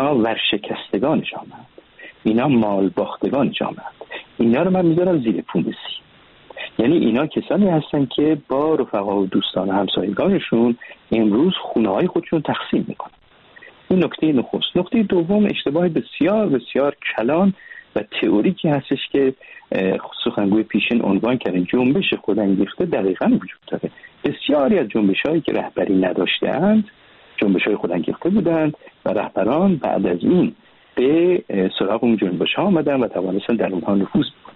اینا ورشکستگان جامعه، اینا مال باختگان جامعه. اینا رو من میذارم زیر پوندسی. یعنی اینا کسانی هستن که با رفقا و دوستان و همسایگانشون امروز خونه‌های خودشون تقسیم میکنن. این نکته نخست. نکته دوم، اشتباه بسیار بسیار کلان و تئوریکی هستش که سخنگوی پیشین عنوان کردن جنبش خودانگیخته. دقیقاً وجود داره. بسیاری از جنبش‌هایی که رهبری نداشتند جنبش‌های خودانگیخته بودند و رهبران بعد از این به سراغ اون جنبش‌ها آمدن و توانستن در اونها نفوذ بکنن.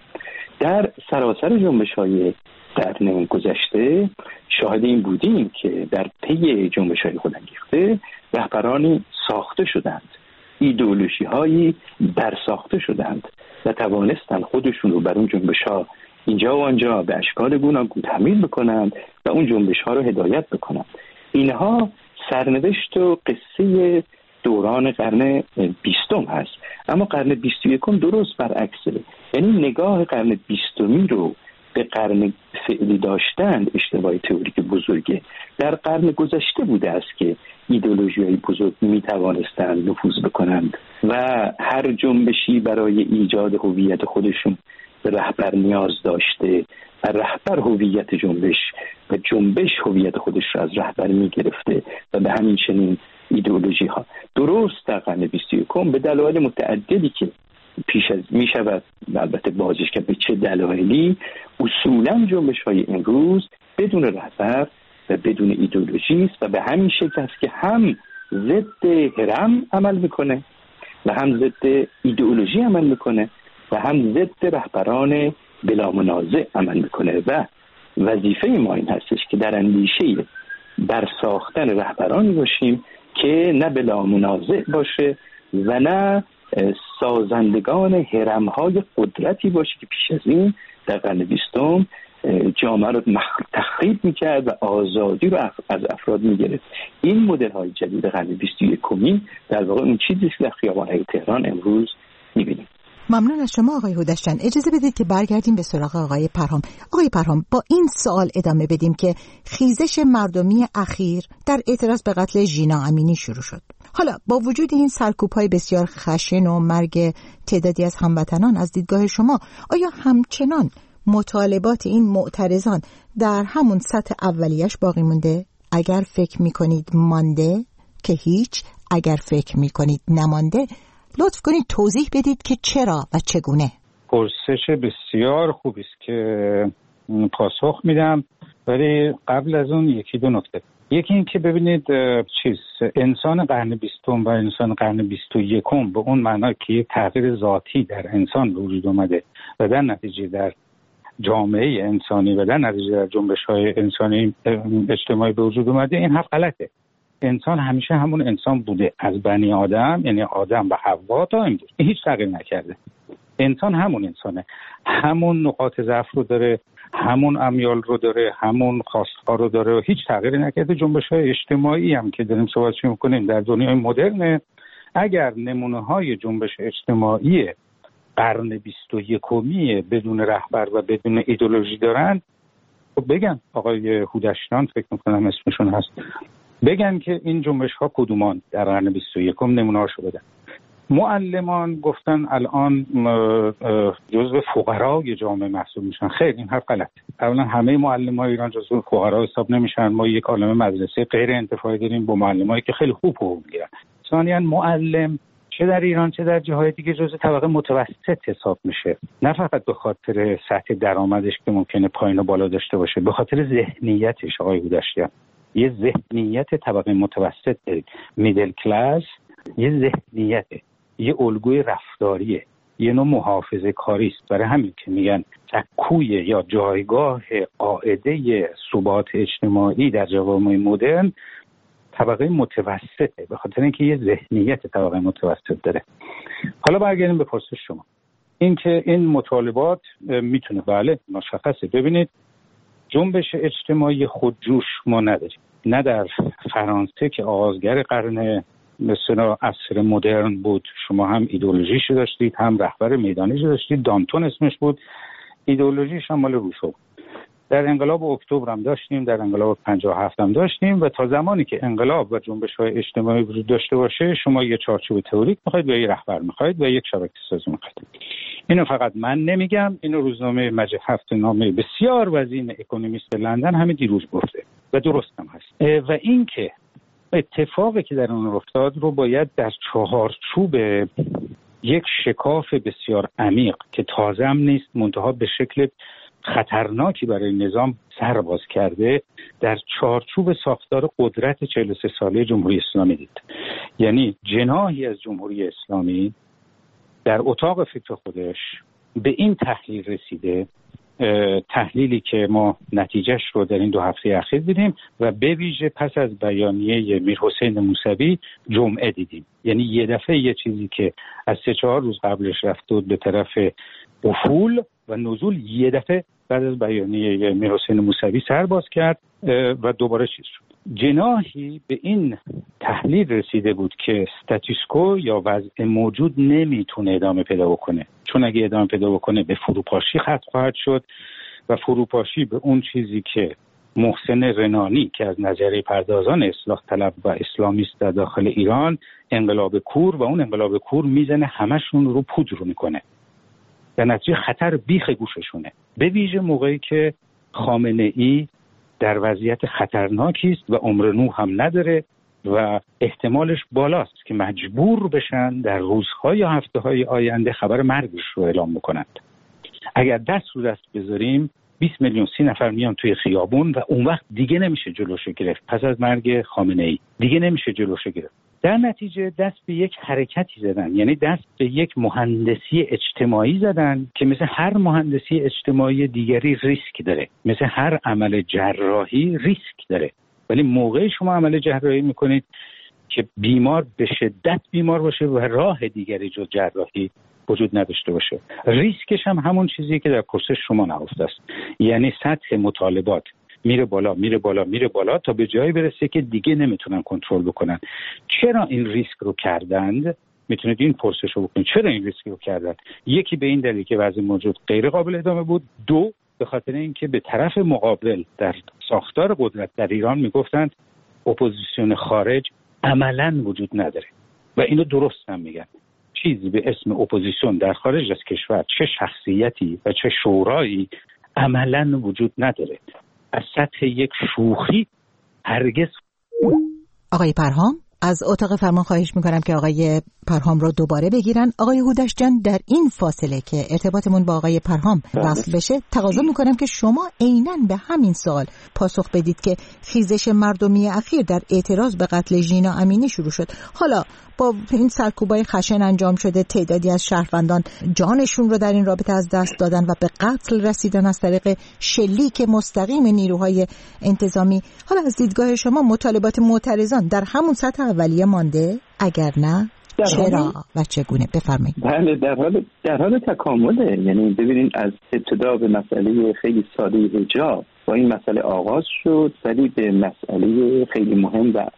در سراسر جنبش‌های قرن گذشته شاهد این بودیم که در پی جنبش‌های خودانگیخته رهبرانی ساخته شدند، ایدئولوژی‌هایی برساخته شدند و توانستند خودشون رو بر اون جنبش‌ها اینجا و آنجا به اشکال گوناگون تحمیل بکنند و اون جنبش‌ها رو هدایت بکنند. اینها سرنوشت و قصه دوران قرن 20 هست. اما قرن 21 درست برعکسه. یعنی نگاه قرن 20 رو به قرن فعلی داشتند اشتباه تئوریک بزرگه. در قرن گذشته بوده است که ایدئولوژی‌های بزرگ می‌توانستند نفوذ بکنند و هر جنبشی برای ایجاد هویت خودشون به رهبر نیاز داشته و رهبر هویت جنبش و جنبش هویت خودش را از رهبر می‌گرفته و به همین چنین ایدئولوژی ها. درست در قرن 21 به دلایل متعددی که پیش از می شود البته بازش که به چه دلایلی اصولا جنبش های امروز بدون رهبر و بدون ایدئولوژی است و به همین شکل است که هم ضد هرم عمل میکنه و هم ضد ایدئولوژی عمل میکنه و هم ضد رهبران بلا منازع عمل میکنه و وظیفه ما این هستش که در اندیشه بر ساختن رهبرانی باشیم که نه بلا منازع باشه و نه سازندگان هرم‌های قدرتی باشه که پیش از این در قرن 20 جامعه رو تخریب میکرد و آزادی رو از افراد میگرفت. این مدل‌های جدید قرن 21 در واقع اون چیزی که در خیابان‌های تهران امروز میبینیم. ممنون از شما آقای هودشچان. اجازه بدید که برگردیم به سراغ آقای پرهام. آقای پرهام، با این سوال ادامه بدیم که خیزش مردمی اخیر در اعتراض به قتل ژینا امینی شروع شد. حالا با وجود این سرکوب‌های بسیار خشن و مرگ تعدادی از هموطنان، از دیدگاه شما آیا همچنان مطالبات این معترضان در همون سطح اولیش باقی مونده؟ اگر فکر می‌کنید مانده که هیچ، اگر فکر می‌کنید نمانده لطف کنید توضیح بدید که چرا و چگونه. پرسش بسیار خوبی است که پاسخ میدم، ولی قبل از اون یکی دو نکته. یکی این که ببینید انسان قرن 20 و انسان قرن 21 به اون معنا که یک تغییر ذاتی در انسان به وجود اومده و در نتیجه در جامعه انسانی و در نتیجه در جنبش‌های انسانی اجتماعی به وجود اومده، این حرف غلطه. انسان همیشه همون انسان بوده، از بنی آدم یعنی آدم و حوا تا امروز هیچ تغییر نکرده. انسان همون انسانه، همون نقاط ضعف رو داره، همون امیال رو داره، همون خواستها رو داره و هیچ تغییری نکرده. جنبش‌های اجتماعی هم که داریم صحبتش می‌کنیم در دنیای مدرن، اگر نمونه‌های جنبش اجتماعی قرن 21 بدون رهبر و بدون ایدئولوژی دارن، خب بگن، آقای هودشچان فکر می‌کنم اسمشون هست، بگن که این جنبش‌ها کدومان در قرن 21 نمونه‌هاشو بدن. معلمان گفتن الان جزو فقرای جامعه محسوب میشن. خیر، این حرف غلط. اولا همه معلمای ایران جزو فقرا حساب نمیشن. ما یک عالمه مدرسه غیر انتفاعی داریم با معلمایی که خیلی خوب حقوق میگیرن. ثانیاً معلم چه در ایران چه در جاهای دیگه جزو طبقه متوسط حساب میشه، نه فقط به خاطر سطح درآمدش که ممکنه پایین و بالا داشته باشه، به خاطر ذهنیتش. آقای هودشچان، یه ذهنیت طبقه متوسط دارید، میدل کلاس، یه ذهنیته، یه الگوی رفتاریه، یه نوع محافظه کاری است. برای همین که میگن سکوی یا جایگاه قاعده ثبات اجتماعی در جوامع مدرن طبقه متوسطه، به خاطر اینکه یه ذهنیت طبقه متوسط داره. حالا برگردیم به پرسش شما، اینکه این مطالبات میتونه بله مشخصه. ببینید، جنبش اجتماعی خودجوش ما نداریم، نه در فرانسه که آغازگر قرن مثلا عصر مدرن بود، شما هم ایدئولوژیش داشتید هم رهبر میدانیش داشتید، دانتون اسمش بود، ایدئولوژیش هم مال روسو. در انقلاب اکتبر هم داشتیم، در انقلاب 57 هم داشتیم و تا زمانی که انقلاب و جنبش‌های اجتماعی وجود داشته باشه شما یه چارچوب تئوریک می‌خواید و یه رهبر می‌خواید و یک شبکه سازی می‌خواید. اینو فقط من نمیگم، اینو روزنامه مجله هفته‌نامه بسیار وزین اکونومیست لندن همین دیروز گفته و درست هم هست. و این که اتفاقی که در اون افتاد رو باید در چهارچوب یک شکاف بسیار عمیق که تازه هم نیست منتها به شکل خطرناکی برای نظام سر باز کرده در چارچوب ساختار قدرت 43 ساله جمهوری اسلامی دید. یعنی جناحی از جمهوری اسلامی در اتاق فکر خودش به این تحلیل رسیده، تحلیلی که ما نتیجهش رو در این 2 هفته اخیر دیدیم و به ویژه پس از بیانیه میرحسین موسوی جمعه دیدیم. یعنی یه دفعه یه چیزی که از 3-4 روز قبلش رفته بود به طرف افول و نزول، یه دفعه بعد از بیانیه میرحسین موسوی سر باز کرد و دوباره چیز شد. جناحی به این تحلیل رسیده بود که استاتوس یا وضع موجود نمیتونه ادامه پیدا بکنه، چون اگه ادامه پیدا بکنه به فروپاشی ختم خواهد شد و فروپاشی به اون چیزی که محسن رنانی که از نظریه پردازان اصلاح طلب و اسلامیست در داخل ایران انقلاب کور و اون انقلاب کور میزنه همشون رو پودر میکنه، در نتیجه خطر بیخ گوششونه، به ویژه موقعی که خامنه‌ای در وضعیت خطرناکی است و عمر نوح هم نداره و احتمالش بالاست که مجبور بشن در روزهای یا هفته‌های آینده خبر مرگش رو اعلام بکنند. اگر دست رو دست بذاریم 20 میلیون 30 نفر میان توی خیابون و اون وقت دیگه نمیشه جلوش گرفت. پس از مرگ خامنه‌ای دیگه نمیشه جلوش گرفت. در نتیجه دست به یک حرکتی زدن، یعنی دست به یک مهندسی اجتماعی زدن که مثل هر مهندسی اجتماعی دیگری ریسک داره، مثل هر عمل جراحی ریسک داره، ولی موقعی شما عمل جراحی میکنید که بیمار به شدت بیمار باشه و راه دیگری جز جراحی وجود نداشته باشه، ریسکش هم همون چیزی که در پرسش شما نهفته است، یعنی سطح مطالبات میره بالا میره بالا میره بالا تا به جایی برسه که دیگه نمیتونن کنترل بکنن. چرا این ریسک رو کردند؟ میتونید این پرسش رو بکنید چرا این ریسک رو کردند؟ یکی به این دلیل که وضع موجود غیر قابل ادامه بود، 2 به خاطر اینکه به طرف مقابل در ساختار قدرت در ایران میگفتند اپوزیسیون خارج عملاً وجود نداره و اینو درست هم میگن. چیزی به اسم اپوزیسیون در خارج از کشور، چه شخصیتی و چه شورایی، عملاً وجود نداره. از سطح یک شوخی هرگز. آقای پرهام، از اتاق فرمان خواهش میکنم که آقای پرهام رو دوباره بگیرن. آقای هودش جان، در این فاصله که ارتباطمون با آقای پرهام وصل بشه تقاضا میکنم که شما عیناً به همین سوال پاسخ بدید که خیزش مردمی اخیر در اعتراض به قتل ژینا امینی شروع شد. حالا با این سرکوبای خشن انجام شده تعدادی از شهروندان جانشون رو در این رابطه از دست دادن و به قتل رسیدن از طریق شلیک مستقیم نیروهای انتظامی. حالا از دیدگاه شما مطالبات معترضان در همون سطح اولیه مانده؟ اگر نه چرا و چگونه؟ بفرمایید. بله، در حال تکامله. یعنی ببینید از ابتدا به مسئله خیلی ساده حجاب با این مسئله آغاز شد، ولی به مسئله خیلی مهم و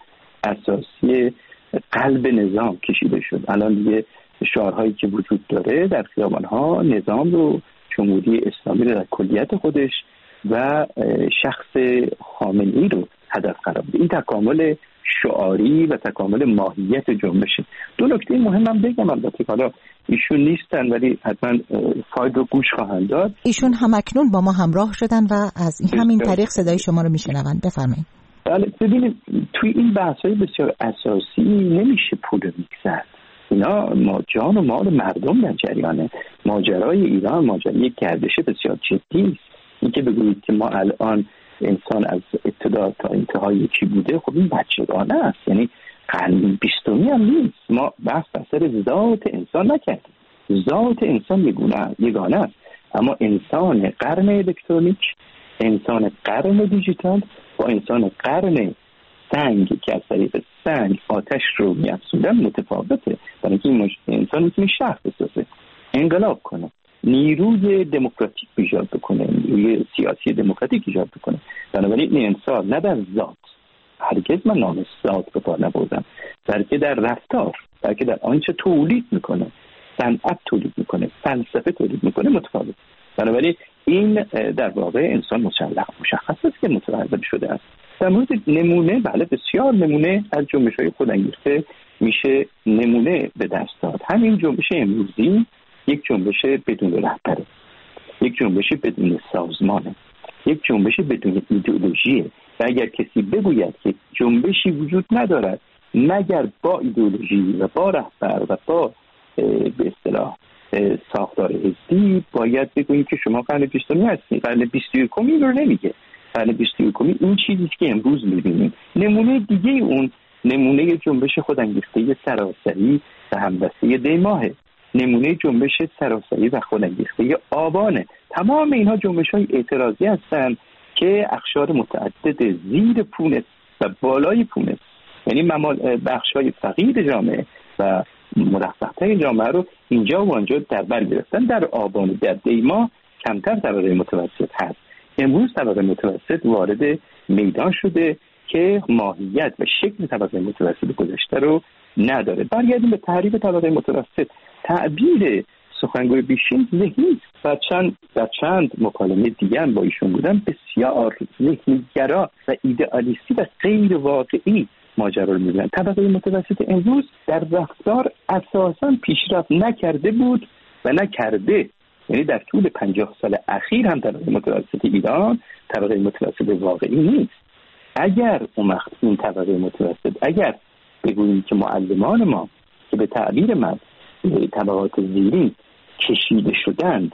اساسی قلب نظام کشیده شد. الان دیگه شعارهایی که وجود داره در خیابان‌ها نظام رو، جمهوری اسلامی رو در کلیت خودش و شخص خامنه‌ای رو هدف قرار میده. این تکامل شعاری و تکامل ماهیت جنبشه. 2 نکته مهم هم بگم، البته حالا ایشون نیستن ولی حتما فایل رو گوش خواهند داد. ایشون هم اکنون با ما همراه شدن و از همین طریق صدای شما رو میشنون. بفرمایید. بله، ببینید توی این بحث‌های بسیار اساسی نمیشه پول می‌زد. اینا جان و مال مردم در جریانه. ماجرای ایران ماجرای گردش بسیار جدی است. اینکه بگویید که ما الان انسان از ابتدا تا انتهای یکی بوده، خب این بچگانه است. یعنی قرن 20 هم نیست. ما بحث سر ذات انسان نکردیم. ذات انسان یگانه است، اما انسان قرن الکترونیک، انسان قرن دیجیتال با انسان قرن سنگ که از طریق سنگ آتش رو می‌افزودن متفاوته. برای اینکه انسان میتونه شهر بسازه، انقلاب کنه، نیروی دموکراتیک ایجاد بکنه، نیروی سیاسی دموکراتیک ایجاد بکنه. بنابراین این انسان نه در ذات، هرگز من نام ذات به کار نبردم، بلکه در رفتار، بلکه در آنچه تولید میکنه، صنعت تولید میکنه، فلسفه تولید میکنه متفاوت. بنابراین این در واقع انسان مشخص است که متولد شده است. در مورد نمونه، بله بسیار نمونه از جنبش‌های خودانگیخته میشه نمونه به دست داد. همین جنبش امروزی یک جنبش بدون رهبره، یک جنبش بدون سازمانه، یک جنبش بدون ایدئولوژیه و اگر کسی بگوید که جنبشی وجود ندارد مگر با ایدئولوژی و با رهبر و با به اصطلاح ساختار حزبی، باید بگوییم که شما قرن 20 هستید. قرن 21 رو نمیگه. قرن 21 این چیزی که امروز میبینیم. نمونه دیگه اون نمونه جنبش خودانگیخته سراسری و همدسته دیماهه، نمونه جنبش سراسری و خودانگیخته آبانه. تمام اینها جنبش‌های اعتراضی هستند که اقشار متعدد زیر پونس و بالای پونس، یعنی بخش‌های فقیر جامعه و مرفه‌تر جامعه رو اینجا و آنجا در بر گرفتن. در آبان و در دیما کمتر طبقه متوسط هست. امروز طبقه متوسط وارد میدان شده که ماهیت و شکل طبقه متوسط گذشته رو نداره. برگردیم به تعریف طبقه متوسط. تعبیر سخنگوی بیشین ذهنی و چند مکالمه دیگر با ایشون بودن بسیار ذهنی‌گرا و ایدئالیستی و غیر واقعی ماجرا رو می‌بینن. طبقه متوسط امروز در رفتار اساساً پیشرفت نکرده بود و نکرده. یعنی در طول 50 سال اخیر هم طبقه متوسط ایران طبقه متوسط واقعی نیست. اگر این طبقه متوسط، اگر بگوییم که معلمان ما که به تعبیر من طبقات زیرین کشیده شدند،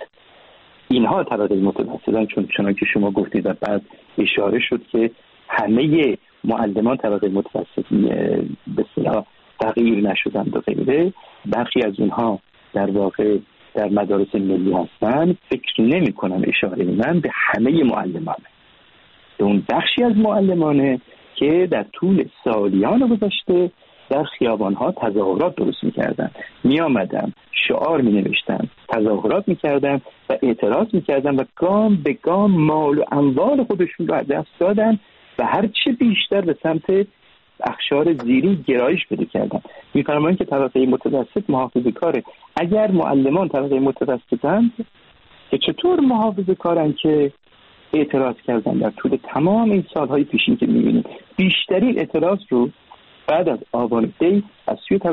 اینها طبقه متوسطن، چون که شما گفتید و بعد اشاره شد که همه معلمان طبقه متوسطی به اصطلاح تغییر نشدند و غیره. برخی از اونها در واقع در مدارس ملی هستن. فکر نمی کنم اشاره من به همه معلمانه، به اون بخشی از معلمانه که در طول سالیان گذشته در خیابانها تظاهرات درست می‌کردن، می‌آمدن، شعار می‌نوشتن، تظاهرات می‌کردن و اعتراض می‌کردن و گام به گام مال و اموال خودشون رو از دست دادن و هر چه بیشتر به سمت اقشار زیری گرایش پیدا کردن. می‌فرمایند که طبقه متوسط محافظه‌کاره. اگر معلمان طبقه متوسطند، که چطور محافظه‌کارن که اعتراض کردن در طول تمام این سال‌های پیشین که می‌بینیم؟ بیشترین اعتراض رو بعد از آبان دی از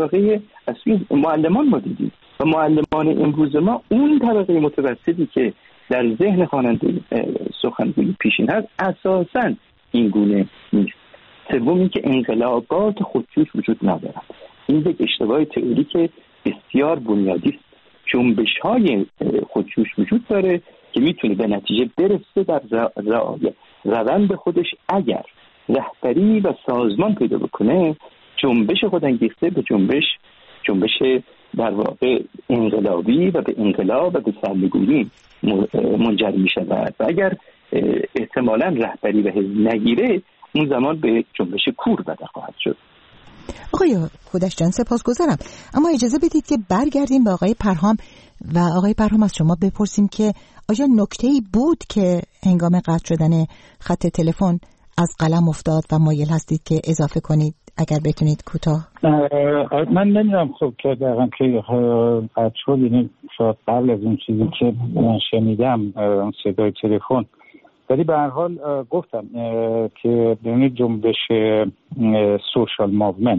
سوی معلمان ما دیدیم و معلمان امروز ما اون طبقه متوسطی که در ذهن خواننده سخنگوی پیشین هست اساساً این گونه نیست. سوم این که انقلابات خودجوش وجود ندارد. این یک اشتباه تئوریک بسیار بنیادی است. جنبش‌های خودجوش وجود داره که میتونه به نتیجه برسه در روند خودش اگر رهبری و سازمان پیدا بکنه. جنبش خودانگیخته به جنبش در واقع انقلابی و به انقلاب و به سرنگونی منجر می شود و اگر احتمالاً رهبری و حزب نگیره اون زمان به جنبش کور بدل خواهد شد. آقای هودشجان سپاسگزارم، اما اجازه بدید که برگردیم به آقای پرهام و آقای پرهام از شما بپرسیم که آیا نکته‌ای بود که هنگام قطع شدن خط تلفن از قلم افتاد و مایل هستید که اضافه کنید؟ اگر بتونید کوتاه. من نمیدونم خب که دقیقا که قطع شد، یعنی شاید قبل از اون چیزی که من شنیدم صدای تلفن، ولی به هر حال گفتم که یعنی جنبش سوشال موومنت،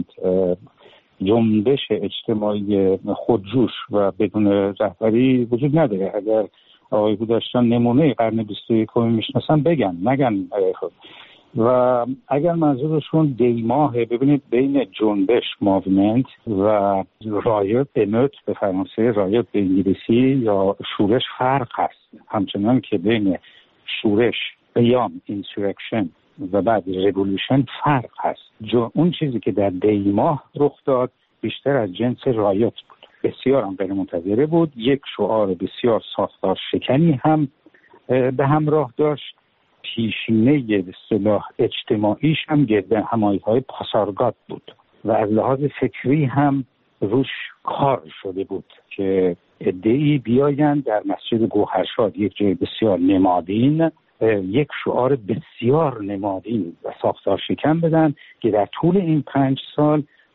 جنبش اجتماعی خودجوش و بدون رهبری وجود نداره. اگر آقای هودشجان نمونه قرن 21 میشناسن بگن، نگن خب. و اگر منظورشون دیماه، ببینید بین جنبش موومنت و رایت اموت به فرانسه، رایت به انگلیسی یا شورش فرق هست. همچنان که بین شورش، قیام، اینسورکشن و بعد ریولوشن فرق هست. اون چیزی که در دیماه رخ داد بیشتر از جنس رایت بود، بسیار هم غیر منتظره بود، یک شعار بسیار ساختار شکنی هم به همراه داشت، پیشینه به اصطلاح اجتماعیش هم گرد همایی‌های پاسارگاد بود و از لحاظ فکری هم روش کار شده بود که عده‌ای بیایند در مسجد گوهرشاد، یک جای بسیار نمادین، یک شعار بسیار نمادین و ساختار شکن بدن که در طول این 5 سال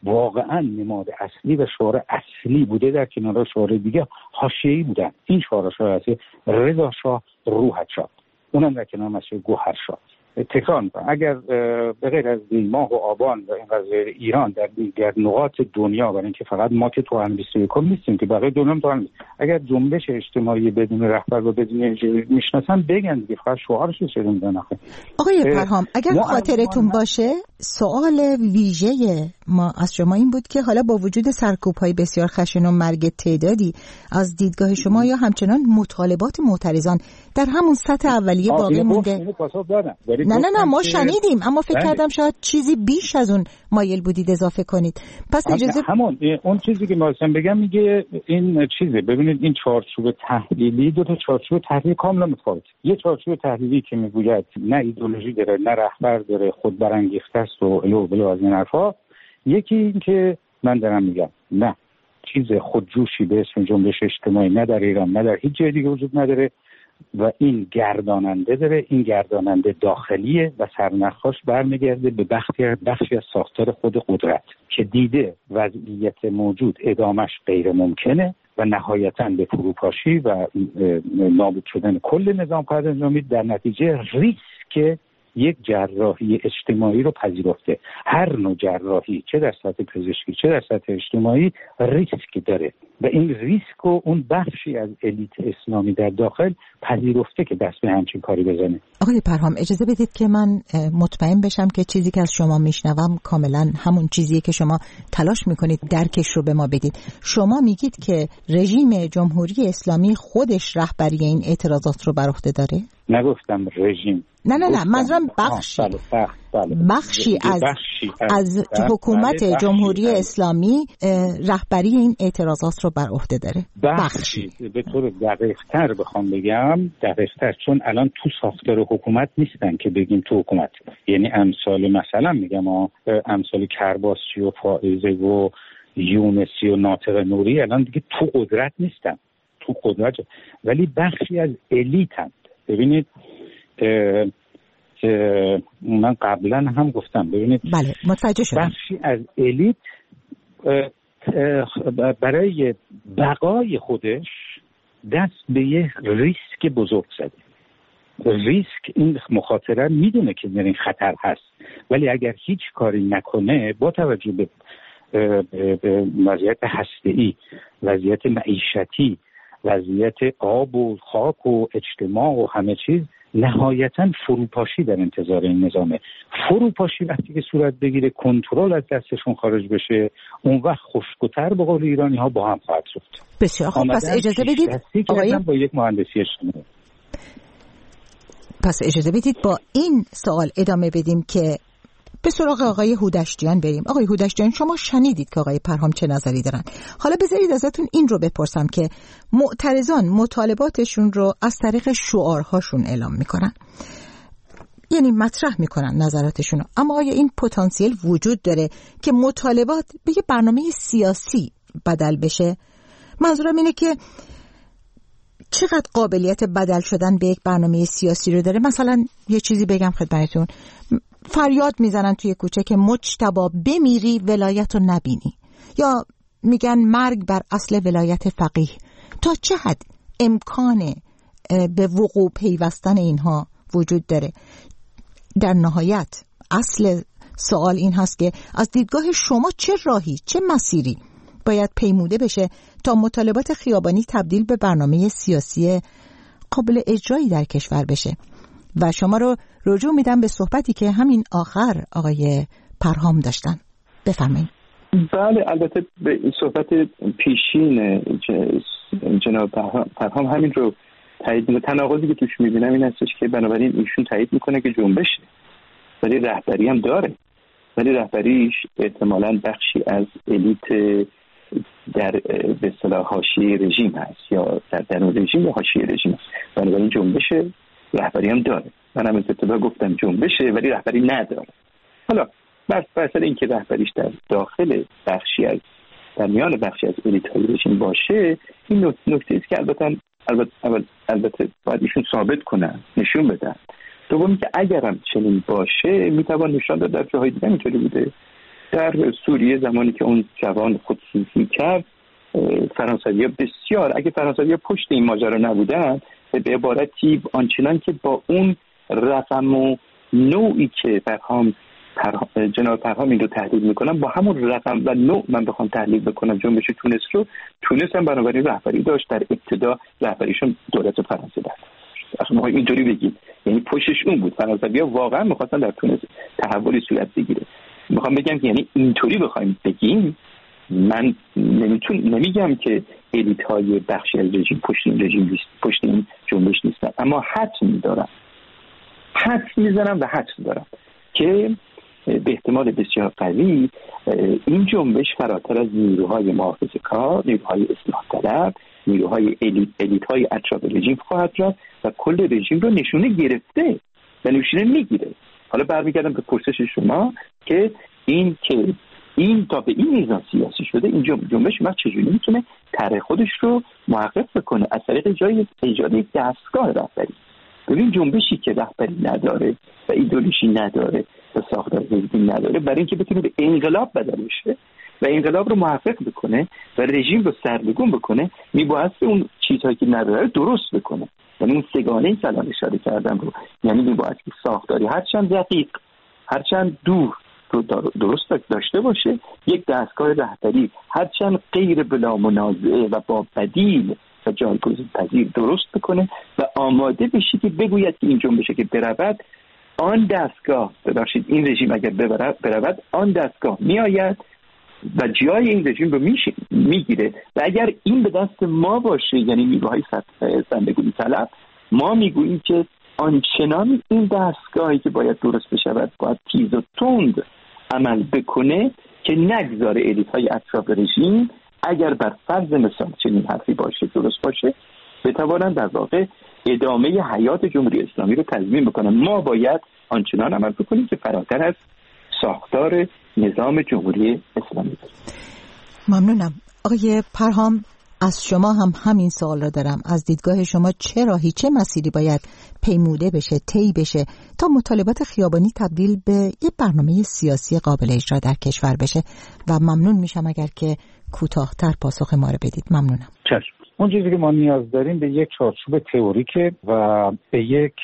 واقعا نماد اصلی و شعار اصلی بوده، در کنار شعار دیگه حاشیه‌ای بودن. این شعار شاعری رضا شاه روحت شاد، اونم در کنار مسجد گوهر شاد. تکرار می‌کنم اگر به غیر از ماه و آبان و این قضیه ایران در دیگر نقاط دنیا، برای اینکه فقط ما که تو هم 21 نیستیم که بقیه دنیا تو هم، اگر جنبش اجتماعی بدون رهبر و بدون میشناسن بگن دیگه، فقط شعارش رو چه می‌دونن. آقای پرهام اگر خاطرتون باشه سوال ویژه ما از شما این بود که حالا با وجود سرکوب‌های بسیار خشن و مرگ تعدادی از دیدگاه شما یا همچنان مطالبات معترضان در همون سطح اولیه باقی مونده؟ نه ما شنیدیم، اما فکر کردم شاید چیزی بیش از اون مایل بودید اضافه کنید. پس اجازه اون چیزی که می‌خواستم بگم میگه این چیزه. ببینید این چارچوب تحلیلی دو تا چارچوب تحلیلی کاملا متفاوته. یه چارچوب تحلیلی که میگوید نه ایدئولوژی داره نه رهبر داره، خود برانگیخته است و الو بلو از این حرفا. یکی این که من دارم میگم نه چیز خودجوشی به اسم جنبش اجتماعی نه در ایران نه در هیچ جای دیگه وجود نداره و این گرداننده داره. این گرداننده داخلیه و سرنخاش برمیگرده به بخشی از ساختار خود قدرت که دیده وضعیت موجود ادامش غیر ممکنه و نهایتاً به فروپاشی و نابود شدن کل نظام قدر نظامی، در نتیجه ریسک یک جراحی اجتماعی رو پذیرفته. هر نوع جراحی چه در سطح پزشکی چه در سطح اجتماعی ریسک داره و این ریسک رو اون بخشی از الیت اسلامی در داخل پذیرفته که دست به همچین کاری بزنه. آقای پرهام اجازه بدید که من مطمئن بشم که چیزی که از شما میشنوم کاملا همون چیزیه که شما تلاش میکنید درکش رو به ما بدید. شما میگید که رژیم جمهوری اسلامی خودش رهبری این اعتراضات رو بر عهده داره؟ نگفتم رژیم. نه منظورم بخشی از حکومت جمهوری اسلامی رهبری این اعتراضات رو بر عهده داره. بخشی به طور دقیق‌تر بخوام بگم، دقیق‌تر، چون الان تو ساختار حکومت نیستن که بگیم تو حکومت، یعنی امثال مثلا میگم امثال کرباسی و فائزه و یونسی و ناطق نوری الان دیگه تو قدرت نیستن، تو قدرت ولی بخشی از الیتن. ببینید من قبلا هم گفتم، ببینید بله متوجه شدم، بخشی از الیت برای بقای خودش دست به یه ریسک بزرگ زده. ریسک این مخاطره میدونه که در این خطر هست، ولی اگر هیچ کاری نکنه با توجه به وضعیت هسته‌ای، وضعیت معیشتی، وضعیت آب و خاک و اجتماع و همه چیز، نهایتاً فروپاشی در انتظار این نظامه. فروپاشی وقتی که صورت بگیره، کنترل از دستشون خارج بشه، اون وقت خشک‌تر به قول ایرانی ها با هم خواهد شد. بسیار خوب، پس اجازه بدید با یک مهندسی اجتماعی. پس اجازه بدید با این سوال ادامه بدیم که به سراغ آقای هودشتیان بریم. آقای هودشتیان، شما شنیدید که آقای پرهام چه نظری دارن. حالا بذارید ازتون این رو بپرسم که معترضان مطالباتشون رو از طریق شعارهاشون اعلام میکنن، یعنی مطرح میکنن نظراتشون رو، اما آیا این پتانسیل وجود داره که مطالبات به یه برنامه سیاسی بدل بشه؟ منظورم اینه که چقدر قابلیت بدل شدن به یک برنامه سیاسی رو داره. مثلا یه چیزی بگم خدمتتون، فریاد میزنن توی کوچه که مجتبی بمیری ولایت رو نبینی، یا میگن مرگ بر اصل ولایت فقیه. تا چه حد امکان به وقوع پیوستن اینها وجود داره؟ در نهایت اصل سوال این هست که از دیدگاه شما چه راهی، چه مسیری باید پیموده بشه تا مطالبات خیابانی تبدیل به برنامه سیاسی قابل اجرایی در کشور بشه؟ و شما رو رجوع میدم به صحبتی که همین آخر آقای پرهام داشتن. بفرمایید. بله، البته به این صحبت پیشین جناب پرهام همین رو تایید میکنه. تناقضی که توش میبینم این هستش که بنابراین ایشون تایید میکنه که جنبشه، ولی رهبری هم داره، ولی رهبریش احتمالاً بخشی از الیت در به اصطلاح حاشیه رژیم هست، یا در درون رژیم یا حاشیه رژیم هست. بنابراین جنبشه، رهبری هم داره. من هم ابتدا گفتم جنبشه ولی رهبری نداره. حالا بر اساس اینکه رهبریش در داخل بخشی از، در میان بخشی از الیت‌های رژیم باشه، این نکته است که البته باید ایشون ثابت کنن، نشون بدن. دومی که اگرم چنین باشه میتوان نشان داد در جاهای دیگه اینطوری بوده. در سوریه زمانی که اون جوان خودسوزی کرد، فرانسوی‌ها بسیار، اگه فرانسوی‌ها پشت این ماجرا نبودن، به عبارتی آنچنان که با اون رقم و نوعی که جناب پرهام این رو تحلیل میکنم، با همون رقم و نوع من بخوام تحلیل بکنم جنبش تونس هم بنابراین رهبری داشت. در ابتدا رهبریشون دولت فرانسه داشت. اصلا ما اینطوری بگیم، یعنی پشتش اون بود. فرانسوی‌ها واقعا می‌خواستن در تونس تحولی صورت بگیره. میخوام بگم که یعنی اینطوری بخوایم بگیم، من نمیگم که الیت‌های بخشی از رژیم پشت این جنبش نیستن، اما حدس میزنم که به احتمال بسیار قوی این جنبش فراتر از نیروهای محافظه‌کار، نیروهای اصلاح طلب، نیروهای الیت‌های اطراف رژیم خواهد رفت و کل رژیم رو نشونه گرفته و نشونه میگیره. حالا برمیگردم به پرسش شما که این تا به این میزان سیاسی شده، این جنبش ما چجوری میتونه طرح خودش رو محقق بکنه از طریق ایجاد یک دستگاه رهبری. ببین جنبشی که رهبری نداره و ایدئولوژی نداره و ساختار حزبی نداره، برای اینکه بتونه به انقلاب بدل بشه و انقلاب رو محقق بکنه و رژیم رو سرنگون بکنه، میبایستی اون چیزهایی که نداره درست بکنه. یعنی اون سگانه که الان اشاره کردم رو، یعنی میبایستی ساختاری هرچند دقیق، هرچند دور رو درست داشته باشه، یک دستگاه رهبری هرچند غیر بلا منازعه و با بدیل و جایگزین پذیر درست بکنه و آماده بشه که بگوید که این جنبشه که برود، آن دستگاه ببخشید این رژیم اگر برود آن دستگاه میآید و جای این رژیم رو میگیره و اگر این به دست ما باشه، یعنی نیروهای سرنگونی طلب، ما میگوییم که آنچنان این دستگاهی که باید درست بشود باید تیز و تند عمل بکنه که نگذاره الیت‌های اطراف رژیم اگر بر فرض مثال چنین حرفی باشه درست باشه بتوانند در واقع ادامه حیات جمهوری اسلامی رو تضمین بکنن. ما باید آنچنان عمل بکنیم که فراتر از ساختار نظام جمهوری اسلامی باشه. ممنونم. آقای پرهام، از شما هم همین سوال رو دارم. از دیدگاه شما چه مسیری باید پیموده بشه، طی بشه تا مطالبات خیابانی تبدیل به یه برنامه سیاسی قابل اجرا در کشور بشه؟ و ممنون میشم اگر که کوتاه‌تر پاسخ ما رو بدید. ممنونم. چشم. اون چیزی که ما نیاز داریم به یک چارچوب تئوریکه و به یک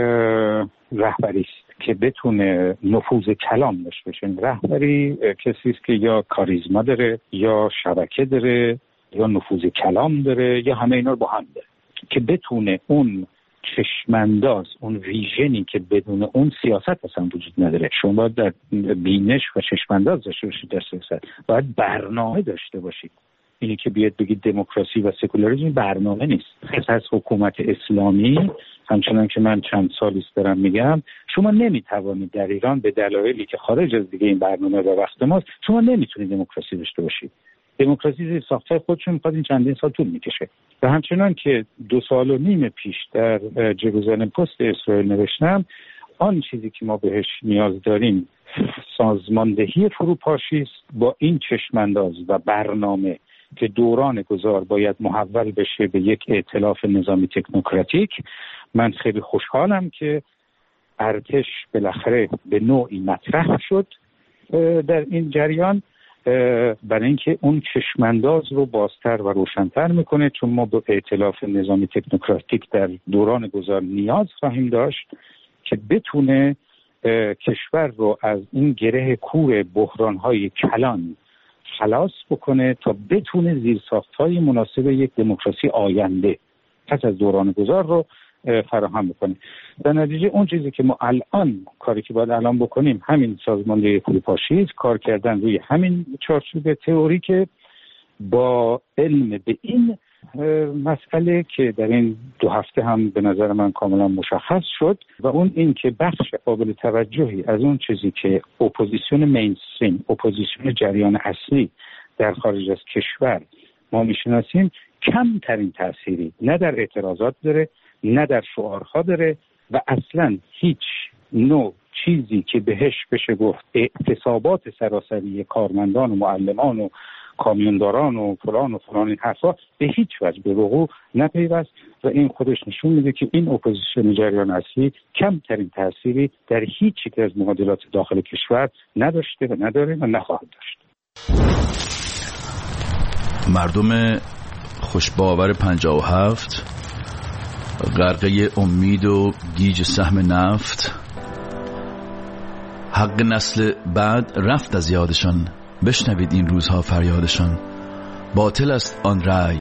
رهبری است که بتونه نفوذ کلام داشته باشه. رهبری کسی است که یا کاریزما داره، یا شبکه داره، یا نفوذ کلام داره، یا همه اینا رو با هم داره، که بتونه اون چشمانداز، اون ویژنی که بدون اون سیاست اصلا وجود نداره. شما باید در بینش و چشمانداز داشته باشید در سیاست، باید برنامه داشته باشید. اینی که بیاد بگید دموکراسی و سکولاریسم برنامه نیست. از حکومت اسلامی، همچنان که من چند سالی است دارم میگم، شما نمیتوانید در ایران به دلایلی که خارج از دیگه این برنامه و وقت ماست، شما نمیتونید دموکراسی داشته باشید. دموکراسی زیر ساختار خودشون میخواد این چندین سال طول میکشه. و همچنان که 2.5 سال پیش در جروزالم پست اسرائیل نوشتم، آن چیزی که ما بهش نیاز داریم سازماندهی فروپاشی است با این چشمانداز و برنامه که دوران گذار باید محول بشه به یک ائتلاف نظامی تکنوکراتیک. من خیلی خوشحالم که ارتش بالاخره به نوعی مطرح شد در این جریان، برای اینکه اون چشمانداز رو بازتر و روشن‌تر میکنه، چون ما به ائتلاف نظامی تکنوکراتیک در دوران گذار نیاز خواهیم داشت که بتونه کشور رو از این گره کور بحران‌های کلان خلاص بکنه تا بتونه زیرساخت‌های مناسب یک دموکراسی آینده پس از دوران گذار رو فراهم بکنه. در نتیجه اون چیزی که ما الان کاری که باید الان بکنیم همین سازماندهی فروپاشی است، کار کردن روی همین چارچوب تئوریک با علم به این مسئله که در این 2 هفته هم به نظر من کاملا مشخص شد، و اون این که بخش قابل توجهی از اون چیزی که اپوزیسیون مینستریم، اپوزیسیون جریان اصلی در خارج از کشور ما میشناسیم، کمترین تأثیری نه در اعتراضات داره، نه در شعارها داره و اصلا هیچ نوع چیزی که بهش بشه گفت اعتصابات سراسری کارمندان و معلمان و کامیونداران و فلان این حرفا به هیچ وجه به وقوع نپیوست و این خودش نشون میده که این اپوزیسیون جریان اصلی کمترین تأثیری در هیچ یک از معادلات داخل کشور نداشته و نداره و نخواهد داشت. مردم خوشباور 57 غرقه امید و گیج سهم نفت، حق نسل بعد رفت از یادشان. بشنوید این روزها فریادشان. باطل است آن رأی